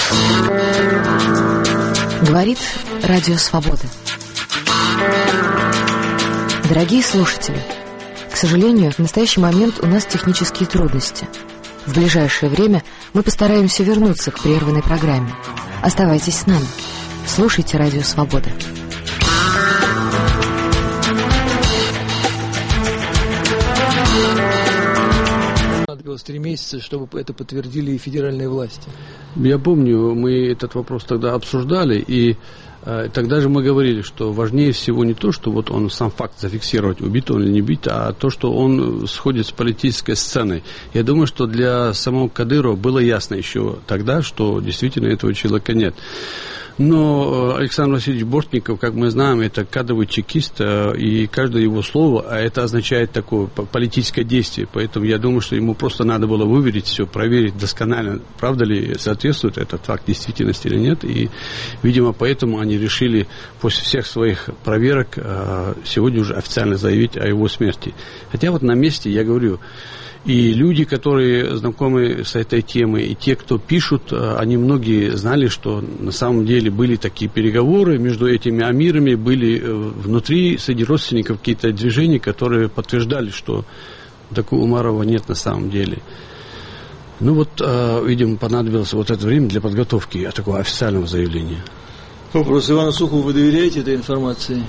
Говорит Радио Свобода. Дорогие слушатели, к сожалению, в настоящий момент у нас технические трудности. В ближайшее время мы постараемся вернуться к прерванной программе. Оставайтесь с нами. Слушайте Радио Свобода. Понадобилось 3 месяца, чтобы это подтвердили и федеральные власти. Я помню, мы этот вопрос тогда обсуждали, и тогда же мы говорили, что важнее всего не то, что вот он сам факт зафиксировать, убит он или не убит, а то, что он сходит с политической сценой. Я думаю, что для самого Кадырова было ясно еще тогда, что действительно этого человека нет. Но Александр Васильевич Бортников, как мы знаем, это кадровый чекист, и каждое его слово, а это означает такое политическое действие. Поэтому я думаю, что ему просто надо было выверить все, проверить досконально, правда ли соответствует этот факт действительности или нет. И, видимо, поэтому они решили после всех своих проверок сегодня уже официально заявить о его смерти. Хотя вот на месте, я говорю, и люди, которые знакомы с этой темой, и те, кто пишут, они многие знали, что на самом деле были такие переговоры между этими амирами, были внутри, среди родственников какие-то движения, которые подтверждали, что такого Умарова нет на самом деле. Ну вот, видимо, понадобилось вот это время для подготовки такого официального заявления. Вопрос Ивану Сухову: вы доверяете этой информации?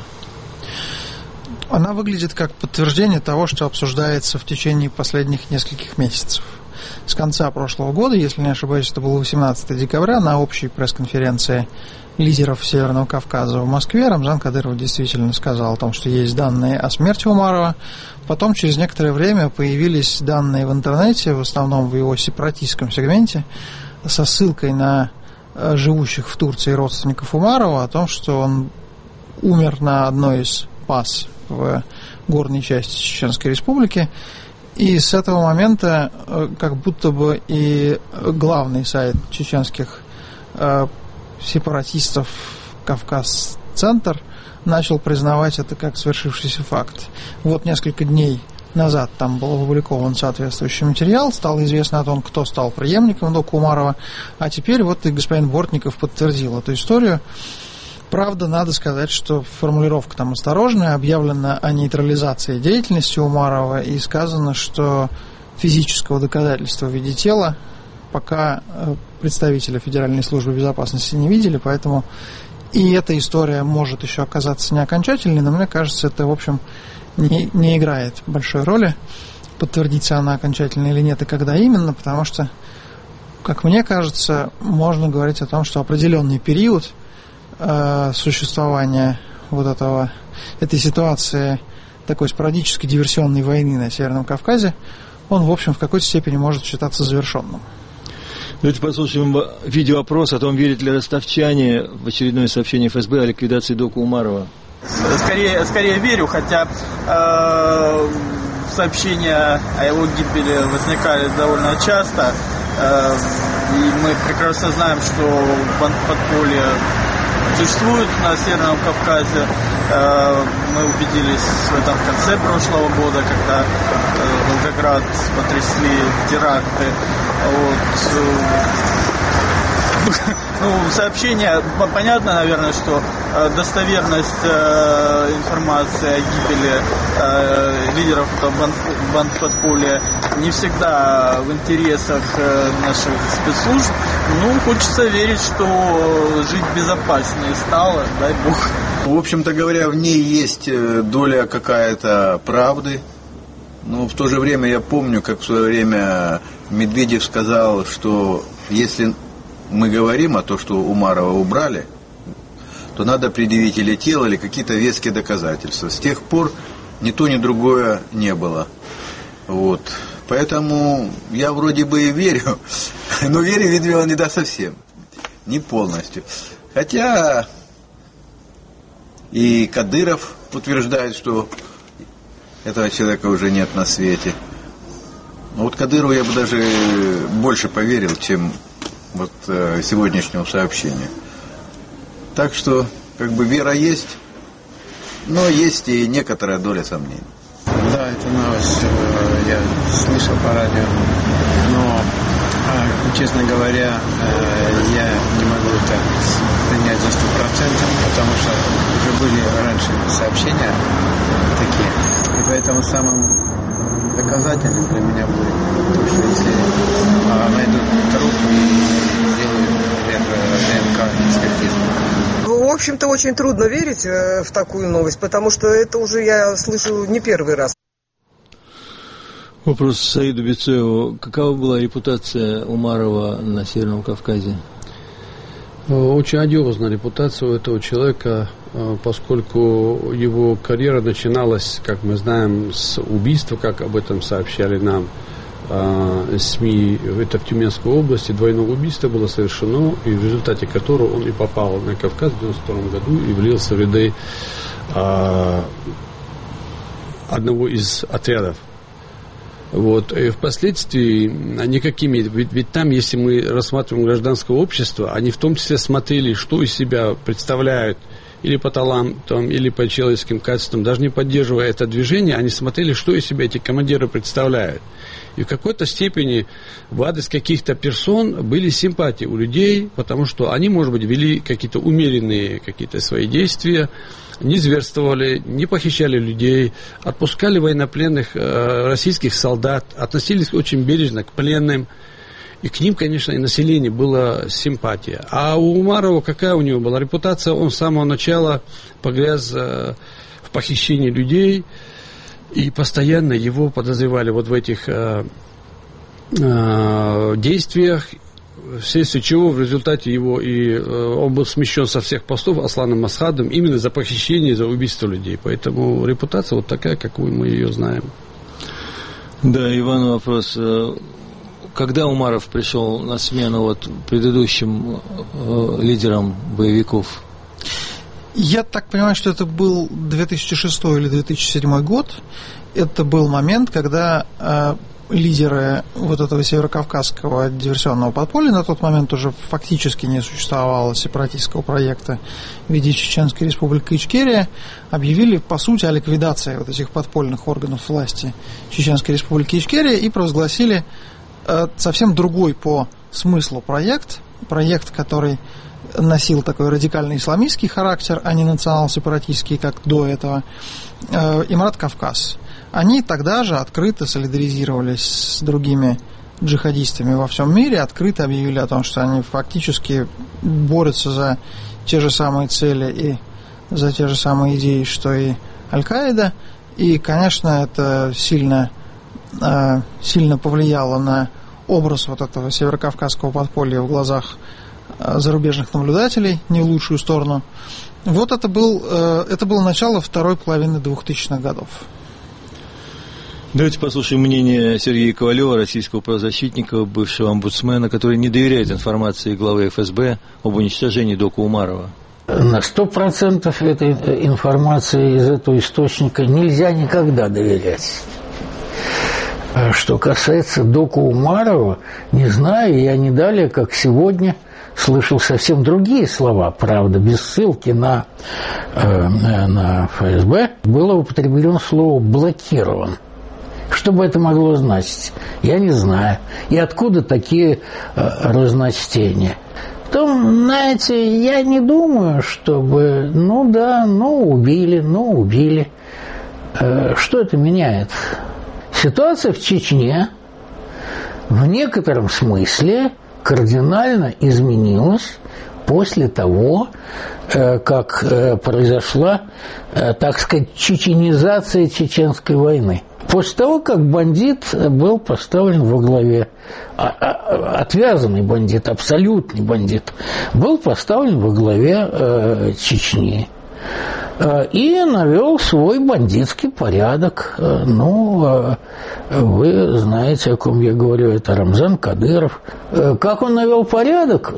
Она выглядит как подтверждение того, что обсуждается в течение последних нескольких месяцев. С конца прошлого года, если не ошибаюсь, это было 18 декабря, на общей пресс-конференции лидеров Северного Кавказа в Москве Рамзан Кадыров действительно сказал о том, что есть данные о смерти Умарова. Потом, через некоторое время, появились данные в интернете, в основном в его сепаратистском сегменте, со ссылкой на живущих в Турции родственников Умарова о том, что он умер на одной из баз в горной части Чеченской Республики. И с этого момента как будто бы и главный сайт чеченских сепаратистов «Кавказ-Центр» начал признавать это как свершившийся факт. Вот несколько дней назад там был опубликован соответствующий материал, стало известно о том, кто стал преемником дока Умарова, а теперь вот и господин Бортников подтвердил эту историю. Правда, надо сказать, что формулировка там осторожная, объявлено о нейтрализации деятельности Умарова и сказано, что физического доказательства в виде тела пока представители Федеральной службы безопасности не видели, поэтому и эта история может еще оказаться не окончательной, но мне кажется, это, в общем, не играет большой роли, подтвердится она окончательно или нет и когда именно, потому что, как мне кажется, можно говорить о том, что определенный период существования вот этой ситуации такой спорадической диверсионной войны на Северном Кавказе, он, в общем, в какой-то степени может считаться завершенным. Давайте послушаем видеоопрос о том, верят ли ростовчане в очередное сообщение ФСБ о ликвидации дока Умарова. Скорее верю, хотя сообщения о его гибели возникали довольно часто, и мы прекрасно знаем, что подполье существует на Северном Кавказе. Мы убедились в этом в конце прошлого года, когда Волгоград потрясли теракты. Сообщение, понятно, наверное, что достоверность информации о гибели лидеров бандподполья не всегда в интересах наших спецслужб. Хочется верить, что жить безопаснее стало, дай бог. В общем-то говоря, в ней есть доля какая-то правды. Но в то же время я помню, как в свое время Медведев сказал, что если мы говорим о том, что Умарова убрали, то надо предъявить или тело, или какие-то веские доказательства. С тех пор ни то, ни другое не было. Поэтому я вроде бы и верю, но верю, видимо, не совсем, не полностью. Хотя и Кадыров утверждает, что этого человека уже нет на свете. Но Кадырову я бы даже больше поверил, чем сегодняшнему сообщению. Так что, вера есть, но есть и некоторая доля сомнений. Да, это новость я слышал по радио, но Честно говоря, я не могу это принять за 100%, потому что уже были раньше сообщения такие. И поэтому самым доказательным для меня будет то, что если найдут труп и сделают ДНК-экспертизу. В общем-то, очень трудно верить в такую новость, потому что это уже я слышу не первый раз. Вопрос Саиду Бицоеву. Какова была репутация Умарова на Северном Кавказе? Очень одиозная репутация у этого человека, поскольку его карьера начиналась, как мы знаем, с убийства, как об этом сообщали нам СМИ. Это в Тюменской области двойное убийство было совершено, и в результате которого он и попал на Кавказ в 1992 году и влился в ряды одного из отрядов. Вот. И впоследствии никакими, ведь там, если мы рассматриваем гражданское общество, они в том числе смотрели, что из себя представляют или по талантам, или по человеческим качествам, даже не поддерживая это движение, они смотрели, что из себя эти командиры представляют. И в какой-то степени в адрес каких-то персон были симпатии у людей, потому что они, может быть, вели какие-то умеренные какие-то свои действия, не зверствовали, не похищали людей, отпускали военнопленных российских солдат, относились очень бережно к пленным. И к ним, конечно, и население было симпатия. А у Умарова какая у него была репутация? Он с самого начала погряз в похищении людей, и постоянно его подозревали вот в этих действиях, вследствие чего в результате его он был смещен со всех постов Асланом Масхадом именно за похищение, за убийство людей. Поэтому репутация вот такая, какую мы ее знаем. Да, Иван, вопрос. Когда Умаров пришел на смену предыдущим лидерам боевиков? Я так понимаю, что это был 2006 или 2007 год. Это был момент, когда лидеры вот этого северокавказского диверсионного подполья, на тот момент уже фактически не существовало сепаратистского проекта в виде Чеченской республики Ичкерия, объявили, по сути, о ликвидации вот этих подпольных органов власти Чеченской республики Ичкерия и провозгласили совсем другой по смыслу проект, который носил такой радикальный исламистский характер, а не национал-сепаратистский, как до этого, Имарат Кавказ. Они тогда же открыто солидаризировались с другими джихадистами во всем мире, открыто объявили о том, что они фактически борются за те же самые цели и за те же самые идеи, что и Аль-Каида. И, конечно, это сильно повлияло на образ вот этого северокавказского подполья в глазах зарубежных наблюдателей, не в лучшую сторону. Вот это было начало второй половины 2000-х годов. Давайте послушаем мнение Сергея Ковалева, российского правозащитника, бывшего омбудсмена, который не доверяет информации главы ФСБ об уничтожении дока Умарова. На 100% этой информации из этого источника нельзя никогда доверять. Что касается дока Умарова, не знаю, я не далее, как сегодня, слышал совсем другие слова, правда, без ссылки на ФСБ. Было употреблено слово «блокирован». Что бы это могло значить? Я не знаю. И откуда такие разночтения? Потом, знаете, я не думаю, чтобы... убили. Что это меняет? Ситуация в Чечне в некотором смысле кардинально изменилась после того, как произошла, так сказать, чеченизация Чеченской войны. После того, как бандит был поставлен во главе, отвязанный бандит, абсолютный бандит, был поставлен во главе Чечни и навел свой бандитский порядок. Вы знаете, о ком я говорю, это Рамзан Кадыров. Как он навел порядок?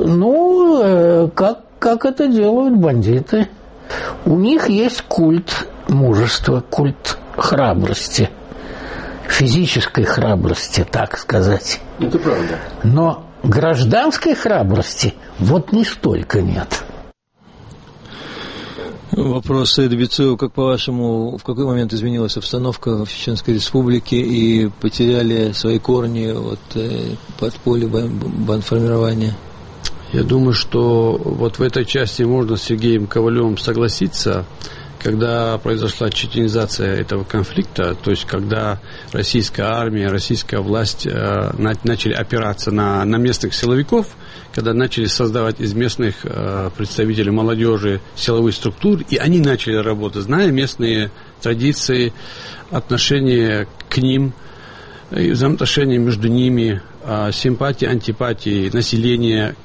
Как это делают бандиты. У них есть культ мужества, культ храбрости, физической храбрости, так сказать. Это правда. Но гражданской храбрости вот не столько нет. Вопрос Саида Бицуева. Как, по-вашему, в какой момент изменилась обстановка в Чеченской Республике и потеряли свои корни от подполья, бандформирования? Я думаю, что вот в этой части можно с Сергеем Ковалевым согласиться. Когда произошла чеченизация этого конфликта, то есть когда российская армия, российская власть начали опираться на местных силовиков, когда начали создавать из местных представителей молодежи силовые структуры, и они начали работать, зная местные традиции, отношения к ним, взаимоотношения между ними, симпатии, антипатии населения,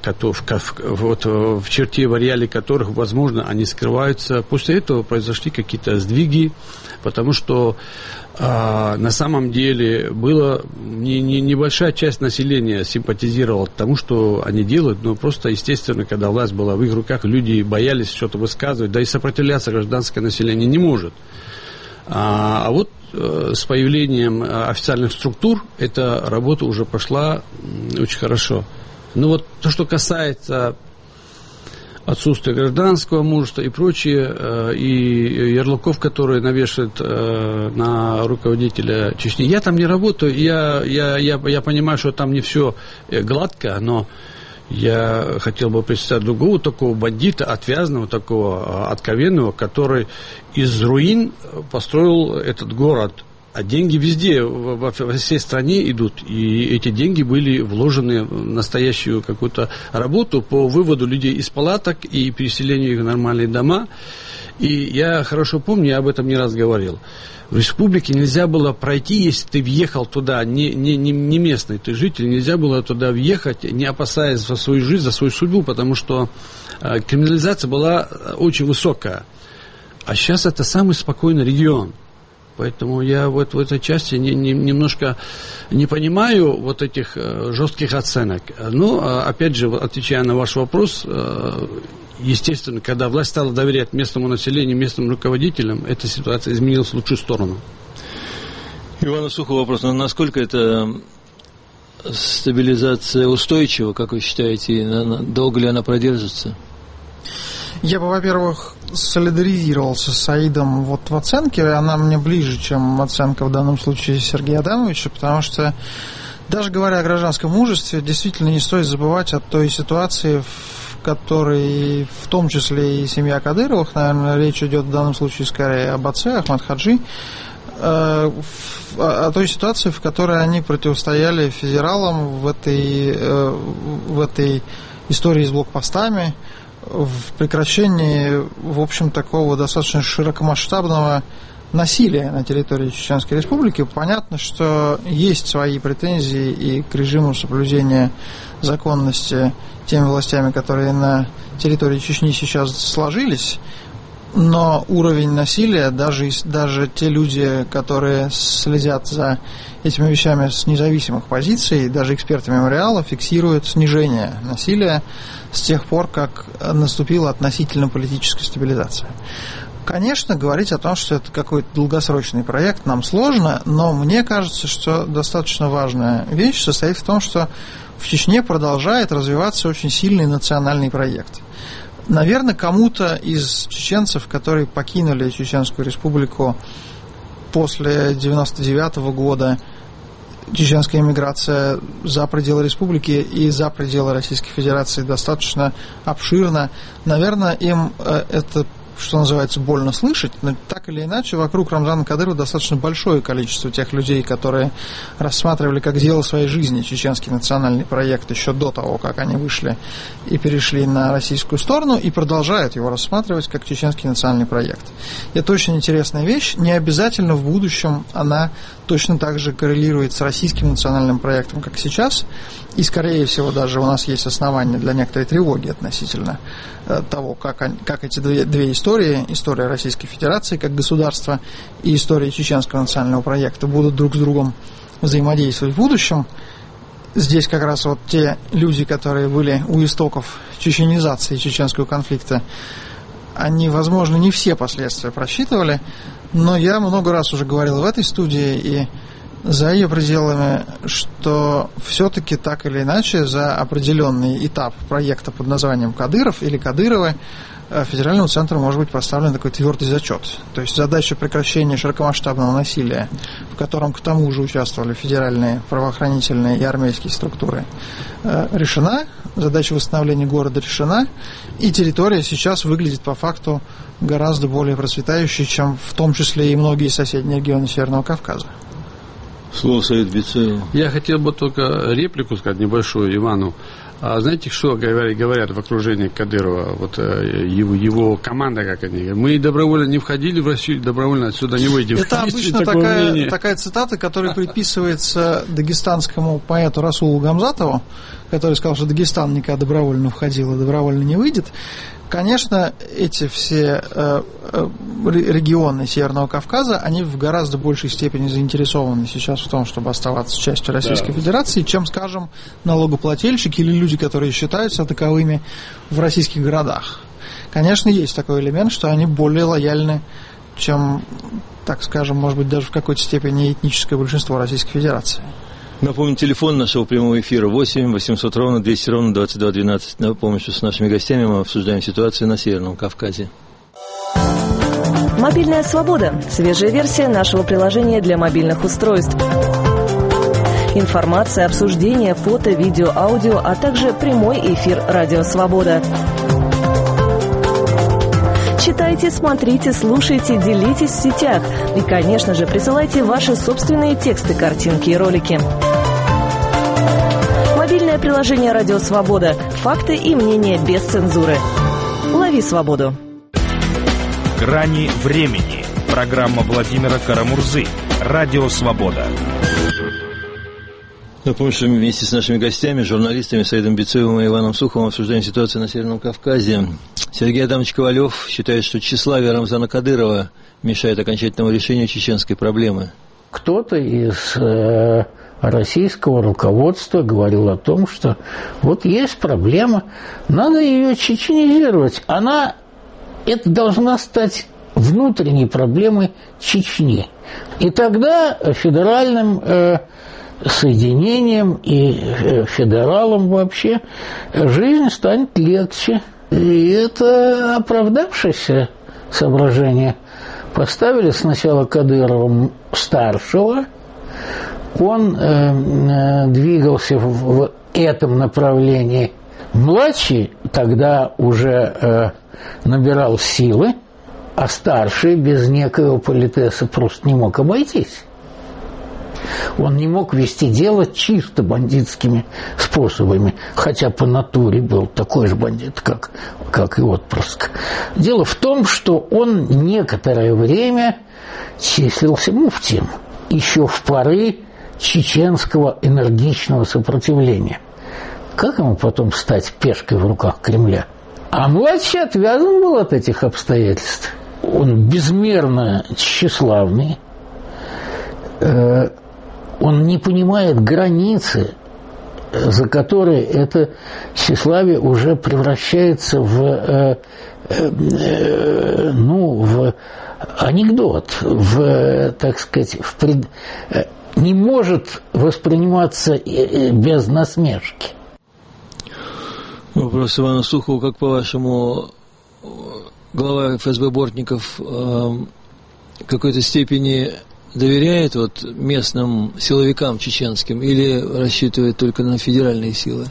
в черте, в ареале которых, возможно, они скрываются. После этого произошли какие-то сдвиги, потому что на самом деле была небольшая часть населения симпатизировала тому, что они делают, но просто, естественно, когда власть была в их руках, люди боялись что-то высказывать, да и сопротивляться гражданское население не может. А вот с появлением официальных структур эта работа уже пошла очень хорошо. Но вот то, что касается отсутствия гражданского мужества и прочее, и ярлыков, которые навешивают на руководителя Чечни. Я там не работаю, я понимаю, что там не все гладко, но я хотел бы представить другого такого бандита, отвязного, такого откровенного, который из руин построил этот город. А деньги везде, во всей стране идут. И эти деньги были вложены в настоящую какую-то работу по выводу людей из палаток и переселению их в нормальные дома. И я хорошо помню, я об этом не раз говорил. В республике нельзя было пройти, если ты въехал туда, не местный, ты житель, нельзя было туда въехать, не опасаясь за свою жизнь, за свою судьбу, потому что криминализация была очень высокая. А сейчас это самый спокойный регион. Поэтому я вот в этой части немножко не понимаю вот этих жестких оценок. Но, опять же, отвечая на ваш вопрос, естественно, когда власть стала доверять местному населению, местным руководителям, эта ситуация изменилась в лучшую сторону. Ивану Сухову вопрос. Насколько эта стабилизация устойчива, как вы считаете, долго ли она продержится? Я бы, во-первых, солидаризировался с Саидом вот в оценке. Она мне ближе, чем оценка в данном случае Сергея Адамовича, потому что, даже говоря о гражданском мужестве, действительно не стоит забывать о той ситуации, в которой, в том числе и семья Кадыровых, наверное, речь идет в данном случае скорее об отце Ахмад Хаджи, о той ситуации, в которой они противостояли федералам в этой истории с блокпостами, в прекращении, в общем, такого достаточно широкомасштабного насилия на территории Чеченской Республики. Понятно, что есть свои претензии и к режиму соблюдения законности теми властями, которые на территории Чечни сейчас сложились, но уровень насилия, даже те люди, которые следят за этими вещами с независимых позиций, даже эксперты мемориала фиксируют снижение насилия с тех пор, как наступила относительно политическая стабилизация. Конечно, говорить о том, что это какой-то долгосрочный проект, нам сложно, но мне кажется, что достаточно важная вещь состоит в том, что в Чечне продолжает развиваться очень сильный национальный проект. Наверное, кому-то из чеченцев, которые покинули Чеченскую Республику после 1999 года, чеченская эмиграция за пределы республики и за пределы Российской Федерации достаточно обширна. Наверное, им это, что называется, больно слышать, но так или иначе вокруг Рамзана Кадырова достаточно большое количество тех людей, которые рассматривали как дело своей жизни чеченский национальный проект еще до того, как они вышли и перешли на российскую сторону, и продолжают его рассматривать как чеченский национальный проект. Это очень интересная вещь. Не обязательно в будущем она точно так же коррелирует с российским национальным проектом, как сейчас, и, скорее всего, даже у нас есть основания для некоторой тревоги относительно того, как эти две истории, история Российской Федерации как государства и история чеченского национального проекта, будут друг с другом взаимодействовать в будущем. Здесь как раз вот те люди, которые были у истоков чеченизации чеченского конфликта, они, возможно, не все последствия просчитывали, но я много раз уже говорил в этой студии, и за ее пределами, что все-таки так или иначе за определенный этап проекта под названием «Кадыров» или «Кадыровы» Федеральному центру может быть поставлен такой твердый зачет. То есть задача прекращения широкомасштабного насилия, в котором к тому же участвовали федеральные правоохранительные и армейские структуры, решена, задача восстановления города решена, и территория сейчас выглядит по факту гораздо более процветающей, чем в том числе и многие соседние регионы Северного Кавказа. Слово Саид Бицееву. Я хотел бы только реплику сказать небольшую Ивану. А знаете, что говорят в окружении Кадырова, вот его команда, как они говорят, мы добровольно не входили в Россию, добровольно отсюда не выйдем. Это обычно такая цитата, которая приписывается дагестанскому поэту Расулу Гамзатову, который сказал, что Дагестан никогда добровольно входил и добровольно не выйдет. Конечно, эти все регионы Северного Кавказа, они в гораздо большей степени заинтересованы сейчас в том, чтобы оставаться частью Российской Федерации, чем, скажем, налогоплательщики или люди, которые считаются таковыми в российских городах. Конечно, есть такой элемент, что они более лояльны, чем, так скажем, может быть, даже в какой-то степени этническое большинство Российской Федерации. Напомню, телефон нашего прямого эфира 8 800 ровно 200 ровно 2212. Напомню, что с нашими гостями мы обсуждаем ситуацию на Северном Кавказе. Мобильная свобода. Свежая версия нашего приложения для мобильных устройств. Информация, обсуждение, фото, видео, аудио, а также прямой эфир «Радио Свобода». Читайте, смотрите, слушайте, делитесь в сетях. И, конечно же, присылайте ваши собственные тексты, картинки и ролики. Мобильное приложение «Радио Свобода». Факты и мнения без цензуры. Лови свободу. «Грани времени». Программа Владимира Карамурзы. «Радио Свобода». Напомню, что вместе с нашими гостями, журналистами Саидом Бицеевым и Иваном Суховым обсуждаем ситуацию на Северном Кавказе. Сергей Адамович Ковалев считает, что тщеславие Рамзана Кадырова мешает окончательному решению чеченской проблемы. Кто-то из российского руководства говорил о том, что вот есть проблема, надо ее чеченизировать. Это должна стать внутренней проблемой Чечни. И тогда федеральным соединением и федералам вообще жизнь станет легче. И это оправдавшееся соображение. Поставили сначала Кадырова старшего, он двигался в этом направлении. Младший тогда уже набирал силы, а старший без некоего политеса просто не мог обойтись. Он не мог вести дело чисто бандитскими способами, хотя по натуре был такой же бандит, как и отпрыск. Дело в том, что он некоторое время числился муфтием, еще в поры чеченского энергичного сопротивления. Как ему потом стать пешкой в руках Кремля? А младший отвязан был от этих обстоятельств. Он безмерно тщеславный, он не понимает границы, за которые это тщеславие уже превращается в анекдот, так сказать, не может восприниматься без насмешки. Вопрос Ивану Сухову. Как, по-вашему, глава ФСБ Бортников в какой-то степени доверяет местным силовикам чеченским или рассчитывает только на федеральные силы?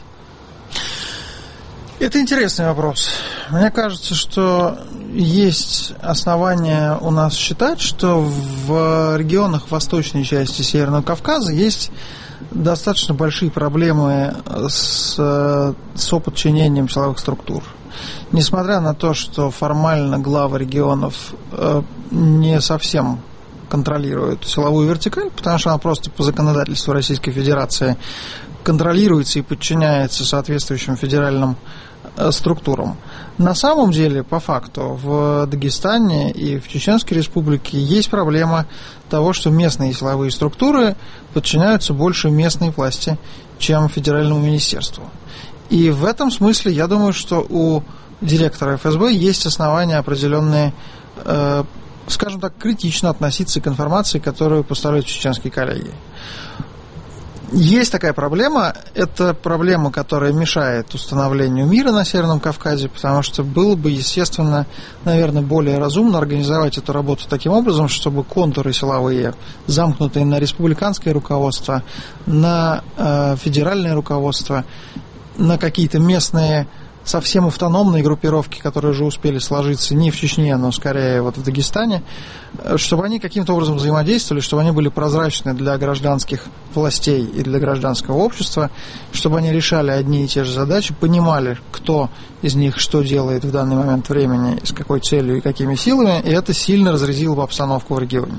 Это интересный вопрос. Мне кажется, что есть основания у нас считать, что в регионах восточной части Северного Кавказа есть достаточно большие проблемы с соподчинением силовых структур. Несмотря на то, что формально главы регионов не совсем контролирует силовую вертикаль, потому что она просто по законодательству Российской Федерации контролируется и подчиняется соответствующим федеральным структурам. На самом деле, по факту, в Дагестане и в Чеченской Республике есть проблема того, что местные силовые структуры подчиняются больше местной власти, чем федеральному министерству. И в этом смысле, я думаю, что у директора ФСБ есть основания определенные скажем так, критично относиться к информации, которую поставляют чеченские коллеги. Есть такая проблема, это проблема, которая мешает установлению мира на Северном Кавказе, потому что было бы, естественно, наверное, более разумно организовать эту работу таким образом, чтобы контуры силовые, замкнутые на республиканское руководство, на федеральное руководство, на какие-то местные совсем автономные группировки, которые уже успели сложиться не в Чечне, но скорее вот в Дагестане, чтобы они каким-то образом взаимодействовали, чтобы они были прозрачны для гражданских властей и для гражданского общества, чтобы они решали одни и те же задачи, понимали, кто из них что делает в данный момент времени, с какой целью и какими силами, и это сильно разрядило бы обстановку в регионе.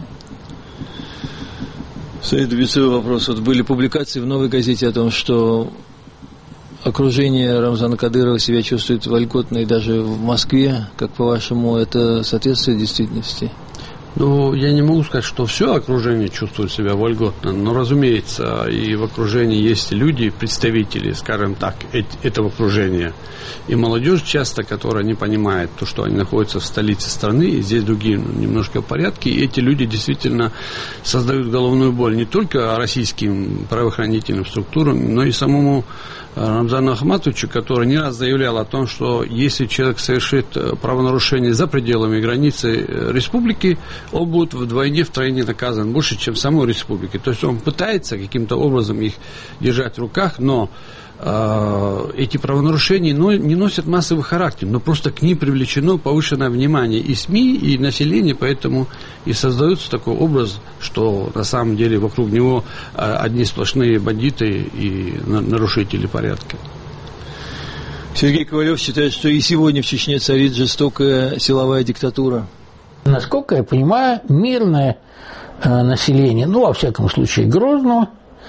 Саид Бицевой вопрос. Вот были публикации в «Новой газете» о том, что окружение Рамзана Кадырова себя чувствует вольготно и даже в Москве. Как по-вашему, это соответствует действительности? Ну, я не могу сказать, что все окружение чувствует себя вольготно, но, разумеется, и в окружении есть люди, представители, скажем так, этого окружения. И молодежь часто, которая не понимает то, что они находятся в столице страны, и здесь другие немножко в порядке, и эти люди действительно создают головную боль не только российским правоохранительным структурам, но и самому Рамзану Ахматовичу, который не раз заявлял о том, что если человек совершит правонарушение за пределами границы республики, он будет вдвойне, втройне наказан больше, чем в самой республике. То есть он пытается каким-то образом их держать в руках, но эти правонарушения не носят массовый характер, но просто к ним привлечено повышенное внимание и СМИ, и населения, поэтому и создается такой образ, что на самом деле вокруг него одни сплошные бандиты и нарушители порядка. Сергей Ковалев считает, что и сегодня в Чечне царит жестокая силовая диктатура. Насколько я понимаю, мирное население, ну, во всяком случае, Грозного,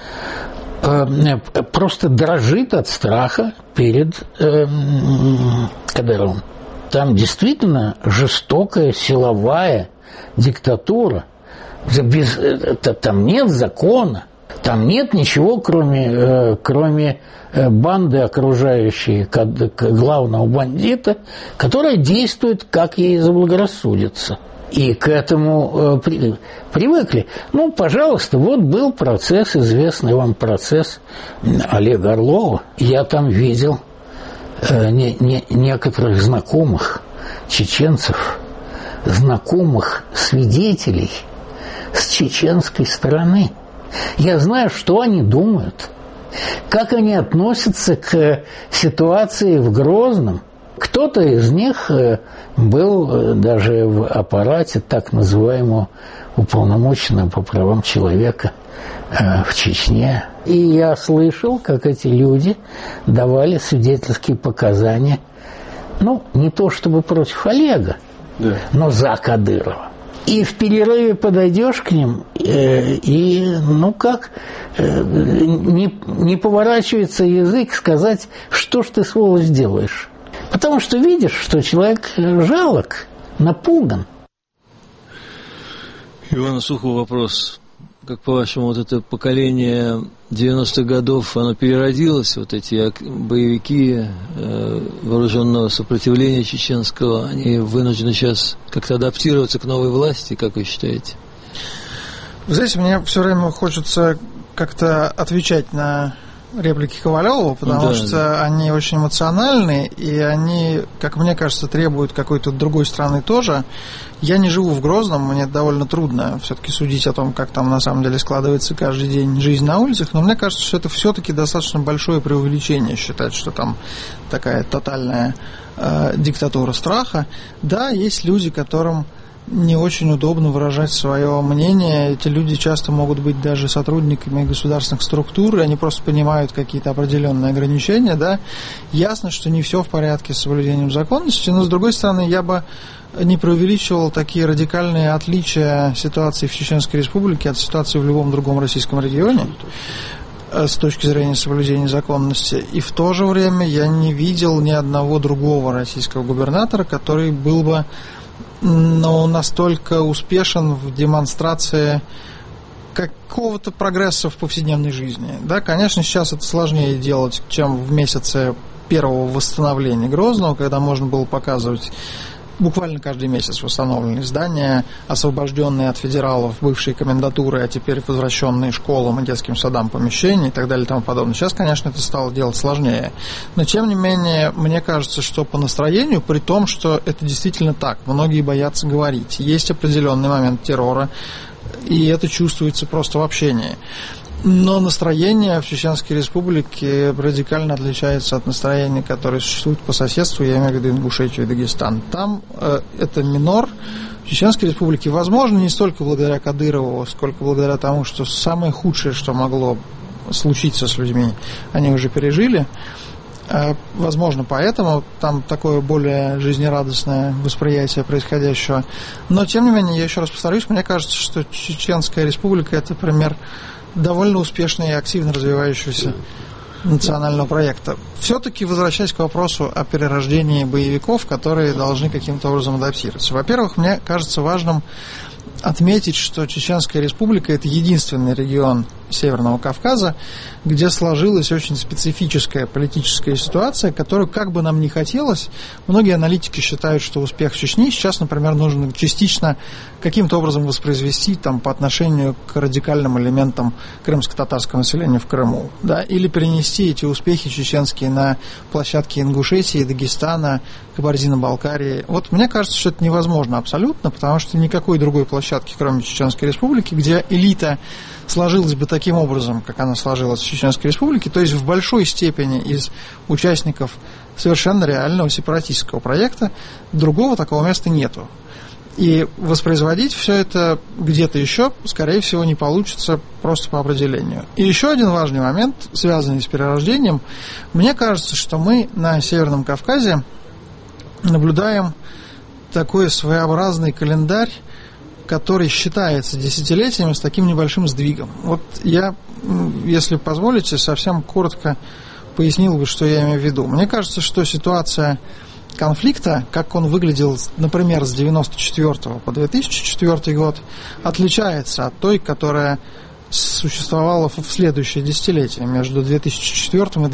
просто дрожит от страха перед Кадыровым. Там действительно жестокая силовая диктатура. Там нет закона, там нет ничего, кроме банды, окружающей главного бандита, которая действует, как ей заблагорассудится. И к этому привыкли. Ну, пожалуйста, вот был процесс, известный вам процесс Олега Орлова. Я там видел некоторых знакомых чеченцев, знакомых свидетелей с чеченской стороны. Я знаю, что они думают, как они относятся к ситуации в Грозном. Кто-то из них был даже в аппарате так называемого уполномоченного по правам человека в Чечне. И я слышал, как эти люди давали свидетельские показания, ну, не то чтобы против Олега, да, но за Кадырова. И в перерыве подойдешь к ним, и, ну как, не поворачивается язык сказать, что ж ты, сволочь, делаешь. Потому что видишь, что человек жалок, напуган. Ивану Сухову вопрос. Как, по-вашему, вот это поколение 90-х годов, оно переродилось, вот эти боевики вооруженного сопротивления чеченского, они вынуждены сейчас как-то адаптироваться к новой власти, как вы считаете? Вы знаете, мне все время хочется как-то отвечать на реплики Ковалева, потому что они очень эмоциональны, и они, как мне кажется, требуют какой-то другой страны тоже. Я не живу в Грозном, мне довольно трудно все-таки судить о том, как там на самом деле складывается каждый день жизнь на улицах, но мне кажется, что это все-таки достаточно большое преувеличение считать, что там такая тотальная диктатура страха. Да, есть люди, которым не очень удобно выражать свое мнение. Эти люди часто могут быть даже сотрудниками государственных структур, и они просто понимают какие-то определенные ограничения. Да? Ясно, что не все в порядке с соблюдением законности, но, с другой стороны, я бы не преувеличивал такие радикальные отличия ситуации в Чеченской Республике от ситуации в любом другом российском регионе с точки зрения соблюдения законности. И в то же время я не видел ни одного другого российского губернатора, который был бы настолько успешен в демонстрации какого-то прогресса в повседневной жизни. Да, конечно, сейчас это сложнее делать, чем в месяце первого восстановления Грозного, когда можно было показывать буквально каждый месяц восстановлены здания, освобожденные от федералов, бывшие комендатуры, а теперь возвращенные школам и детским садам помещения и так далее и тому подобное. Сейчас, конечно, это стало делать сложнее. Но, тем не менее, мне кажется, что по настроению, при том, что это действительно так, многие боятся говорить. Есть определенный момент террора, и это чувствуется просто в общении. Но настроение в Чеченской Республике радикально отличается от настроения, которое существует по соседству, я имею в виду Ингушетию и Дагестан. Там это минор. В Чеченской Республике, возможно, не столько благодаря Кадырову, сколько благодаря тому, что самое худшее, что могло случиться с людьми, они уже пережили. Возможно, поэтому там такое более жизнерадостное восприятие происходящего. Но, тем не менее, я еще раз повторюсь, мне кажется, что Чеченская Республика – это пример довольно успешного и активно развивающегося национального проекта. Все-таки, возвращаясь к вопросу о перерождении боевиков, которые должны каким-то образом адаптироваться. Во-первых, мне кажется важным отметить, что Чеченская Республика – это единственный регион Северного Кавказа, где сложилась очень специфическая политическая ситуация, которую, как бы нам ни хотелось, многие аналитики считают, что успех Чечни сейчас, например, нужно частично каким-то образом воспроизвести там, по отношению к радикальным элементам крымско-татарского населения в Крыму, да, или перенести эти успехи чеченские на площадки Ингушетии, Дагестана, Кабардино-Балкарии. Вот мне кажется, что это невозможно абсолютно, потому что никакой другой площадки, кроме Чеченской Республики, где элита сложилась бы таким образом, как она сложилась в Чеченской Республике, то есть в большой степени из участников совершенно реального сепаратистского проекта, другого такого места нету. И воспроизводить все это где-то еще, скорее всего, не получится просто по определению. И еще один важный момент, связанный с перерождением. Мне кажется, что мы на Северном Кавказе наблюдаем такой своеобразный календарь, который считается десятилетиями с таким небольшим сдвигом. Вот я, если позволите, совсем коротко пояснил бы, что я имею в виду. Мне кажется, что ситуация конфликта, как он выглядел, например, с 1994 по 2004 год, отличается от той, которая существовала в следующее десятилетие, между 2004 и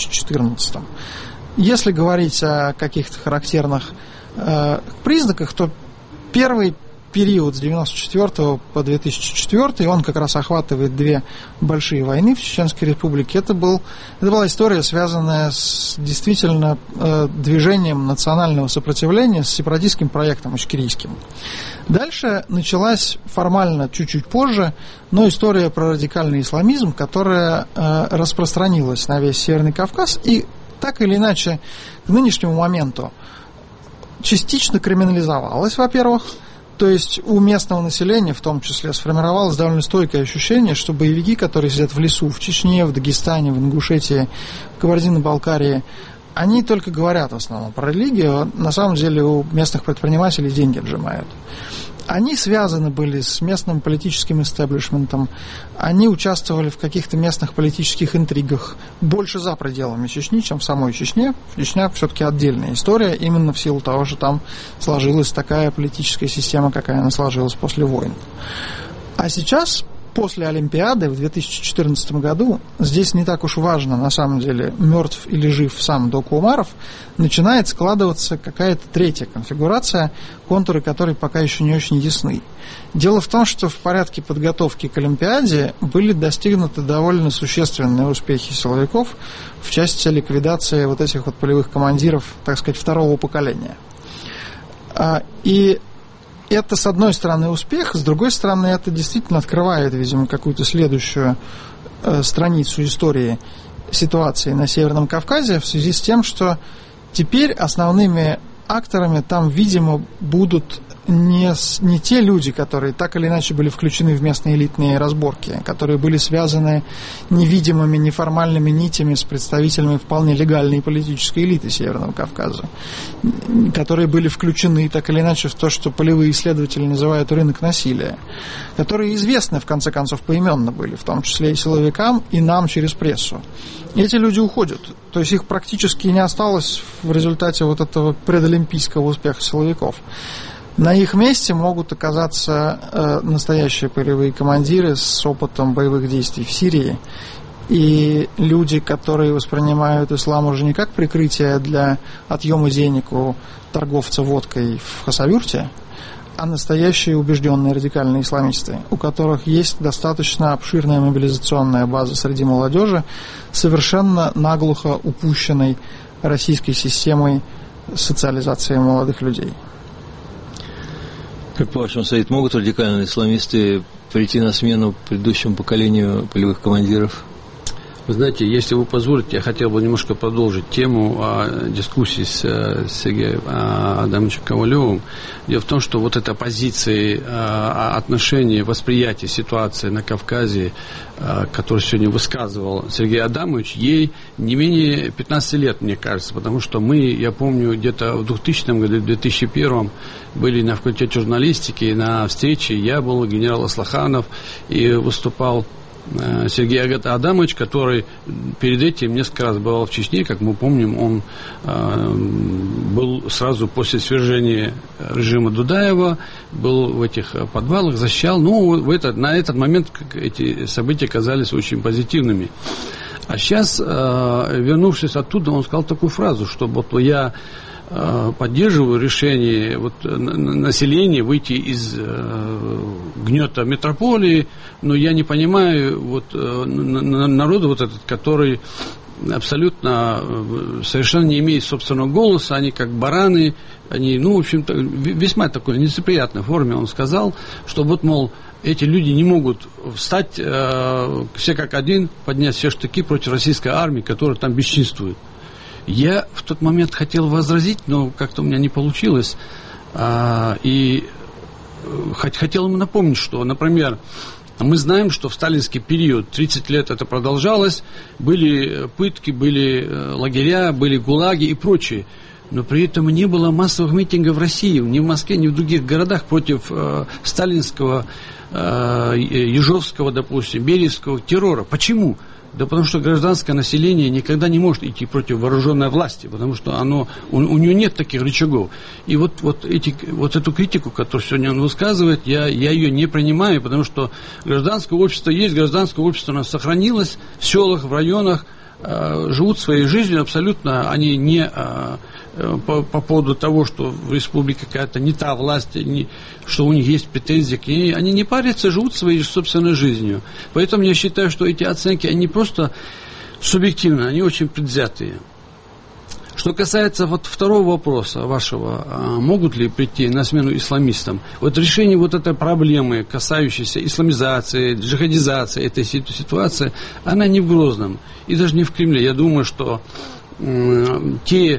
2014. Если говорить о каких-то характерных признаках, то первый период с 1994 по 2004, он как раз охватывает две большие войны в Чеченской Республике. Это была история, связанная с действительно движением национального сопротивления, с сепаратистским проектом ичкерийским. Дальше началась формально чуть-чуть позже, но история про радикальный исламизм, которая распространилась на весь Северный Кавказ и так или иначе к нынешнему моменту частично криминализовалась, во-первых. То есть у местного населения, в том числе, сформировалось довольно стойкое ощущение, что боевики, которые сидят в лесу, в Чечне, в Дагестане, в Ингушетии, в Кабардино-Балкарии, они только говорят в основном про религию, а на самом деле у местных предпринимателей деньги отжимают. Они связаны были с местным политическим истеблишментом, они участвовали в каких-то местных политических интригах, больше за пределами Чечни, чем в самой Чечне. Чечня все-таки отдельная история, именно в силу того, что там сложилась такая политическая система, какая она сложилась после войн. А сейчас, после Олимпиады в 2014 году, здесь не так уж важно, на самом деле, мертв или жив сам Доку Умаров, начинает складываться какая-то третья конфигурация, контуры которой пока еще не очень ясны. Дело в том, что в порядке подготовки к Олимпиаде были достигнуты довольно существенные успехи силовиков в части ликвидации вот этих вот полевых командиров, так сказать, второго поколения. И это, с одной стороны, успех, с другой стороны, это действительно открывает, видимо, какую-то следующую страницу истории ситуации на Северном Кавказе в связи с тем, что теперь основными акторами там, видимо, будут не те люди, которые так или иначе были включены в местные элитные разборки, которые были связаны невидимыми, неформальными нитями с представителями вполне легальной политической элиты Северного Кавказа, которые были включены так или иначе в то, что полевые исследователи называют рынок насилия, которые известны, в конце концов, поименно были, в том числе и силовикам, и нам через прессу. И эти люди уходят. То есть их практически не осталось в результате вот этого предолимпийского успеха силовиков. На их месте могут оказаться настоящие полевые командиры с опытом боевых действий в Сирии И люди, которые воспринимают ислам уже не как прикрытие для отъема денег у торговца водкой в Хасавюрте, а настоящие убежденные радикальные исламисты, у которых есть достаточно обширная мобилизационная база среди молодежи, совершенно наглухо упущенной российской системой социализации молодых людей. Как по-вашему, Саид, могут радикальные исламисты прийти на смену предыдущему поколению полевых командиров? Вы знаете, если вы позволите, я хотел бы немножко продолжить тему дискуссии с Сергеем Адамовичем Ковалевым. Дело в том, что вот эта позиция отношения, восприятия ситуации на Кавказе, которую сегодня высказывал Сергей Адамович, ей не менее 15 лет, мне кажется, потому что я помню, где-то в 2000 году, в 2001 были на факультете журналистики на встрече, я был, генерал Аслаханов, и выступал Сергей Адамович, который перед этим несколько раз бывал в Чечне, как мы помним, он был сразу после свержения режима Дудаева, был в этих подвалах, защищал, на этот момент эти события казались очень позитивными. А сейчас, вернувшись оттуда, он сказал такую фразу, что вот я поддерживаю решение населения выйти из гнета метрополии, но я не понимаю народа этот, который абсолютно совершенно не имеет собственного голоса, они как бараны, они, в общем-то, весьма такой нелицеприятной форме он сказал, что эти люди не могут встать все как один, поднять все штыки против российской армии, которая там бесчинствует. Я в тот момент хотел возразить, но как-то у меня не получилось. И хотел ему напомнить, что, например, мы знаем, что в сталинский период, 30 лет это продолжалось, были пытки, были лагеря, были гулаги и прочее. Но при этом не было массовых митингов в России, ни в Москве, ни в других городах против сталинского, ежовского, допустим, бериевского террора. Почему? Да потому что гражданское население никогда не может идти против вооруженной власти, потому что у нее нет таких рычагов. И вот эту критику, которую сегодня он высказывает, я ее не принимаю, потому что гражданское общество есть, гражданское общество у нас сохранилось в селах, в районах, живут своей жизнью абсолютно, они не по поводу того, что в республике какая-то не та власть, что у них есть претензии к ней, они не парятся, живут своей собственной жизнью. Поэтому я считаю, что эти оценки, они просто субъективны, они очень предвзятые. Что касается второго вопроса вашего, могут ли прийти на смену исламистам, решение этой проблемы, касающейся исламизации, джихадизации этой ситуации, она не в Грозном и даже не в Кремле. Я думаю, что те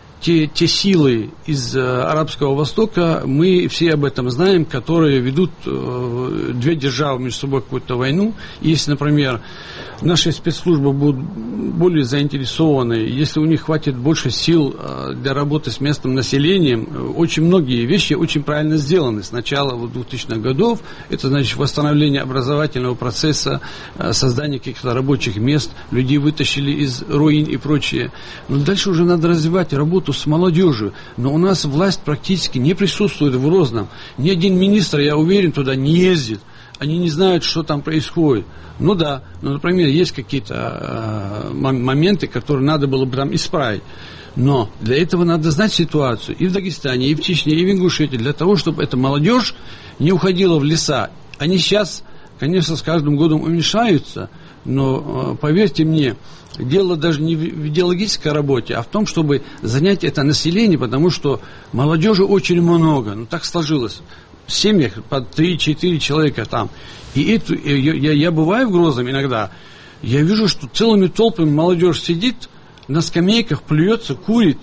силы из Арабского Востока, мы все об этом знаем, которые ведут две державы между собой какую-то войну. Если, например, наши спецслужбы будут более заинтересованы, если у них хватит больше сил для работы с местным населением, очень многие вещи очень правильно сделаны с начала 2000-х годов. Это значит восстановление образовательного процесса, создание каких-то рабочих мест, людей вытащили из руин и прочее. Но дальше уже надо развивать работу с молодежью. Но у нас власть практически не присутствует в Грозном. Ни один министр, я уверен, туда не ездит. Они не знают, что там происходит. Например, есть какие-то моменты, которые надо было бы там исправить. Но для этого надо знать ситуацию и в Дагестане, и в Чечне, и в Ингушетии, для того, чтобы эта молодежь не уходила в леса. Они сейчас, конечно, с каждым годом уменьшаются, но, поверьте мне, дело даже не в идеологической работе, а в том, чтобы занять это население, потому что молодежи очень много. Так сложилось. В семьях по 3-4 человека там. И я бываю в Грозном иногда, я вижу, что целыми толпами молодежь сидит на скамейках, плюется, курит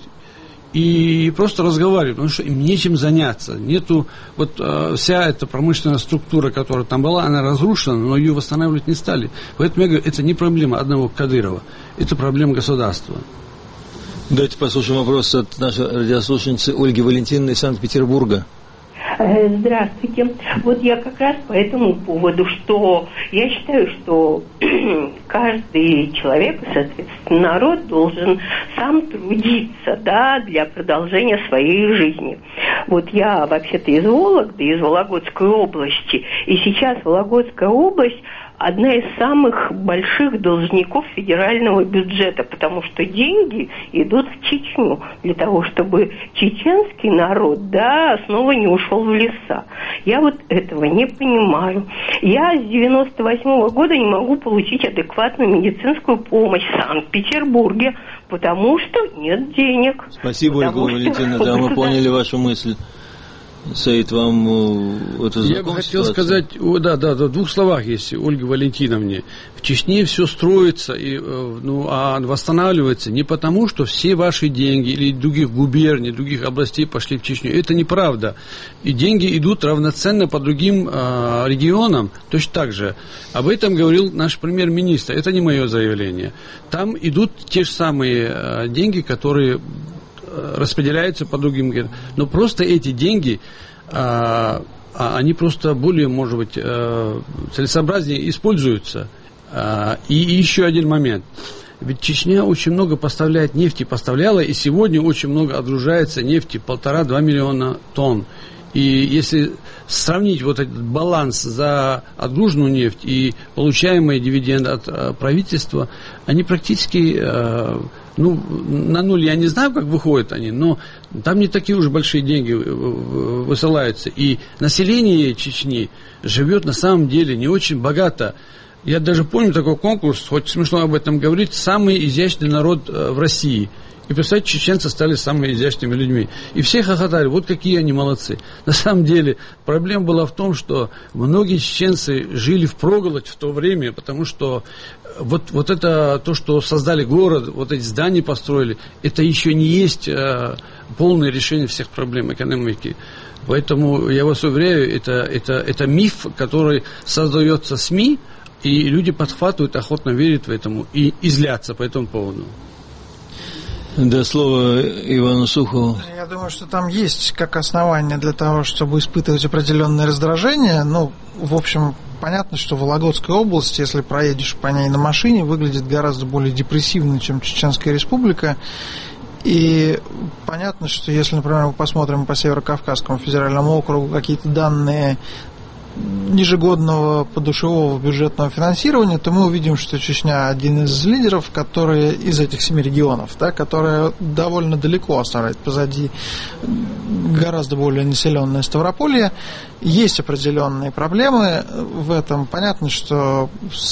и просто разговаривает, потому что им нечем заняться. Нету, вся эта промышленная структура, которая там была, она разрушена, но ее восстанавливать не стали. Поэтому я говорю, это не проблема одного Кадырова, это проблема государства. Давайте послушаем вопрос от нашей радиослушницы Ольги Валентиновны из Санкт-Петербурга. Здравствуйте. Я как раз по этому поводу, что я считаю, что каждый человек, соответственно, народ должен сам трудиться, для продолжения своей жизни. Я вообще-то из Вологды, из Вологодской области, и сейчас Вологодская область одна из самых больших должников федерального бюджета, потому что деньги идут в Чечню для того, чтобы чеченский народ, да, снова не ушел в леса. Я вот этого не понимаю. Я с 98-го года не могу получить адекватную медицинскую помощь в Санкт-Петербурге, потому что нет денег. Спасибо, Ольга Валентиновна, да, мы поняли вашу мысль. Саид, вам это знакомо? Я бы хотел сказать, в 2 словах, если Ольге Валентиновне. В Чечне все строится, а восстанавливается не потому, что все ваши деньги или других губерний, других областей пошли в Чечню. Это неправда. И деньги идут равноценно по другим регионам, точно так же. Об этом говорил наш премьер-министр. Это не мое заявление. Там идут те же самые деньги, которые распределяются по другим. Но просто эти деньги, они просто более, может быть, целесообразнее используются. И еще один момент. Ведь Чечня очень много поставляет нефти, поставляла, и сегодня очень много отгружается нефти, 1,5-2 миллиона тонн. И если сравнить вот этот баланс за отгруженную нефть и получаемые дивиденды от правительства, они практически на нуль. Я не знаю, как выходят они, но там не такие уж большие деньги высылаются. И население Чечни живет на самом деле не очень богато. Я даже помню такой конкурс, хоть смешно об этом говорить, самый изящный народ в России. И, представьте, чеченцы стали самыми изящными людьми. И все хохотали, вот какие они молодцы. На самом деле, проблема была в том, что многие чеченцы жили впроголодь в то время, потому что вот это то, что создали город, вот эти здания построили, это еще не есть полное решение всех проблем экономики. Поэтому я вас уверяю, это миф, который создается СМИ, и люди подхватывают, охотно верят в этому и злятся по этому поводу. Да, слово Ивану Сухову. Я думаю, что там есть как основание для того, чтобы испытывать определенное раздражение. В общем, понятно, что Вологодская область, если проедешь по ней на машине, выглядит гораздо более депрессивно, чем Чеченская Республика. И понятно, что если, например, мы посмотрим по Северо-Кавказскому федеральному округу какие-то данные ежегодного подушевого бюджетного финансирования, то мы увидим, что Чечня один из лидеров, которые из этих 7 регионов, которые довольно далеко оставляют позади гораздо более населенное Ставрополье. Есть определенные проблемы в этом. Понятно, что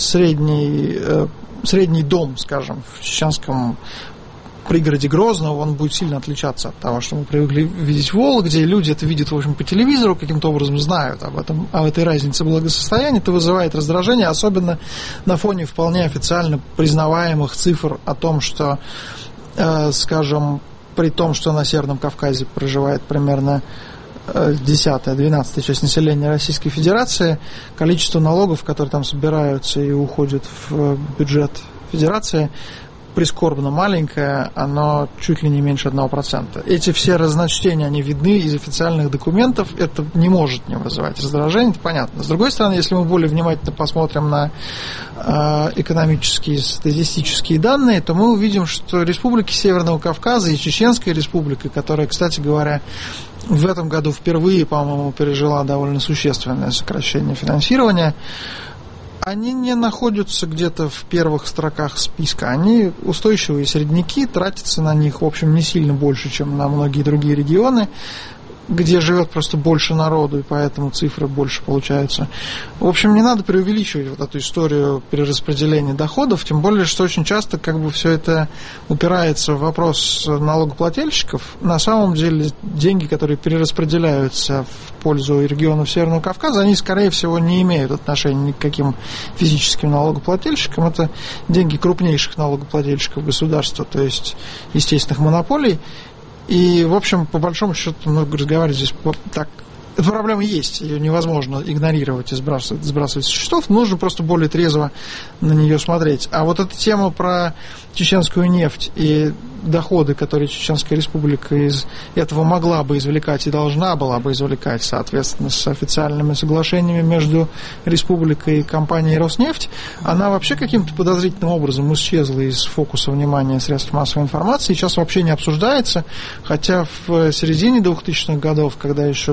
средний дом, скажем, в чеченском пригороде Грозного, он будет сильно отличаться от того, что мы привыкли видеть в Вологде. Люди это видят, в общем, по телевизору, каким-то образом знают об этой разнице благосостояния. Это вызывает раздражение, особенно на фоне вполне официально признаваемых цифр о том, что, скажем, при том, что на Северном Кавказе проживает примерно 10-12 часть населения Российской Федерации, количество налогов, которые там собираются и уходят в бюджет Федерации, прискорбно маленькое, оно чуть ли не меньше 1%. Эти все разночтения, они видны из официальных документов, это не может не вызывать раздражение, это понятно. С другой стороны, если мы более внимательно посмотрим на экономические, статистические данные, то мы увидим, что республики Северного Кавказа и Чеченская республика, которая, кстати говоря, в этом году впервые, по-моему, пережила довольно существенное сокращение финансирования, они не находятся где-то в первых строках списка. Они устойчивые средняки, тратятся на них, в общем, не сильно больше, чем на многие другие регионы, где живет просто больше народу, и поэтому цифры больше получаются. В общем, не надо преувеличивать вот эту историю перераспределения доходов, тем более, что очень часто все это упирается в вопрос налогоплательщиков. На самом деле, деньги, которые перераспределяются в пользу регионов Северного Кавказа, они, скорее всего, не имеют отношения ни к каким физическим налогоплательщикам. Это деньги крупнейших налогоплательщиков государства, то есть естественных монополий. И, в общем, по большому счету, много разговаривать здесь так. Эта проблема есть, ее невозможно игнорировать и сбрасывать со счетов, нужно просто более трезво на нее смотреть. А вот эта тема про чеченскую нефть и доходы, которые Чеченская Республика из этого могла бы извлекать и должна была бы извлекать, соответственно, с официальными соглашениями между республикой и компанией Роснефть, она вообще каким-то подозрительным образом исчезла из фокуса внимания средств массовой информации, сейчас вообще не обсуждается, хотя в середине 2000-х годов, когда еще был жив